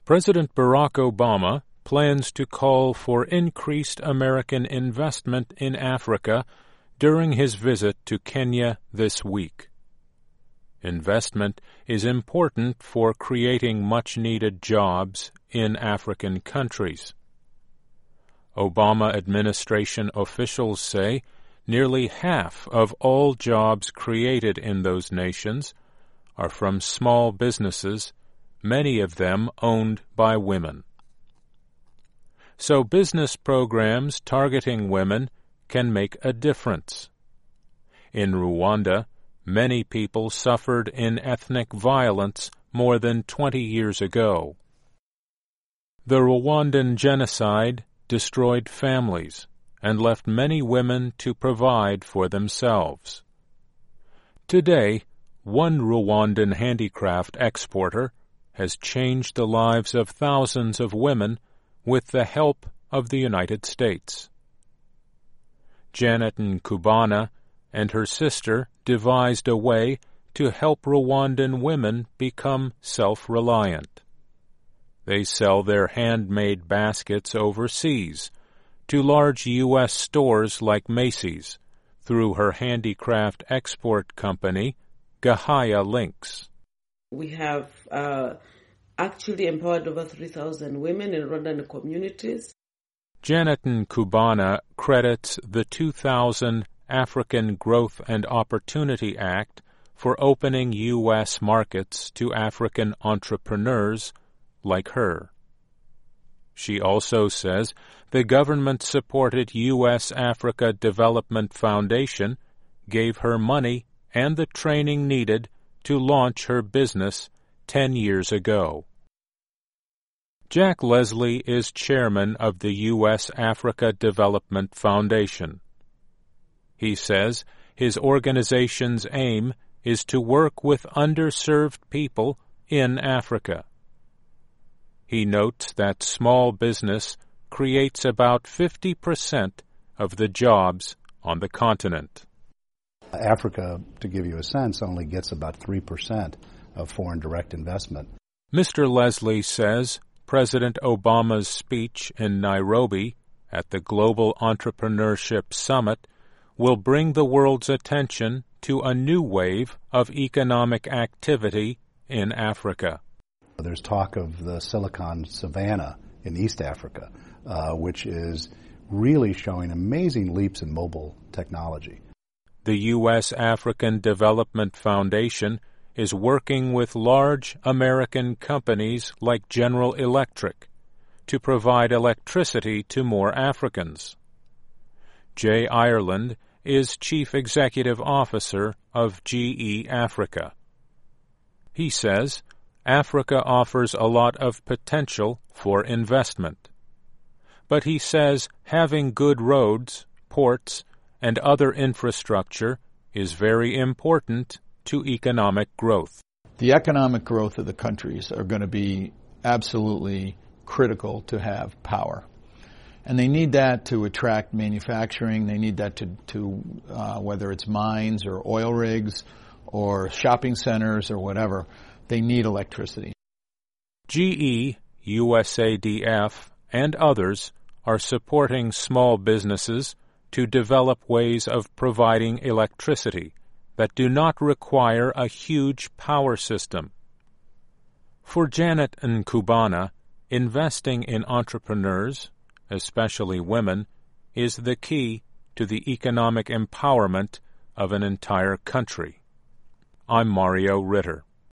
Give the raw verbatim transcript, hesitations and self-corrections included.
President Barack Obama plans to call for increased American investment in Africa during his visit to Kenya this week. Investment is important for creating much-needed jobs in African countries. Obama administration officials say nearly half of all jobs created in those nations are from small businesses, many of them owned by women. So business programs targeting women can make a difference. In Rwanda, many people suffered in ethnic violence more than twenty years ago. The Rwandan genocide destroyed families and left many women to provide for themselves. Today, one Rwandan handicraft exporter has changed the lives of thousands of women with the help of the United States. Janet Nkubana and her sister devised a way to help Rwandan women become self-reliant. They sell their handmade baskets overseas to large U S stores like Macy's through her handicraft export company, Gahaya Links. We have uh, actually empowered over three thousand women in Rwandan communities. Janet Nkubana credits the two thousand African Growth and Opportunity Act for opening U S markets to African entrepreneurs like her. She also says the government-supported U S Africa Development Foundation gave her money and the training needed to launch her business ten years ago. Jack Leslie is chairman of the U S Africa Development Foundation. He says his organization's aim is to work with underserved people in Africa. He notes that small business creates about fifty percent of the jobs on the continent. Africa, to give you a sense, only gets about three percent of foreign direct investment. Mister Leslie says President Obama's speech in Nairobi at the Global Entrepreneurship Summit will bring the world's attention to a new wave of economic activity in Africa. There's talk of the Silicon Savannah in East Africa, uh, which is really showing amazing leaps in mobile technology. The U S African Development Foundation is working with large American companies like General Electric to provide electricity to more Africans. Jay Ireland is Chief Executive Officer of G E Africa. He says Africa offers a lot of potential for investment. But he says having good roads, ports, and other infrastructure is very important to economic growth. The economic growth of the countries are going to be absolutely critical to have power. And they need that to attract manufacturing. They need that to, to uh, whether it's mines or oil rigs or shopping centers or whatever, they need electricity. G E, U S A D F, and others are supporting small businesses to develop ways of providing electricity that do not require a huge power system. For Janet Nkubana, investing in entrepreneurs, especially women, is the key to the economic empowerment of an entire country. I'm Mario Ritter.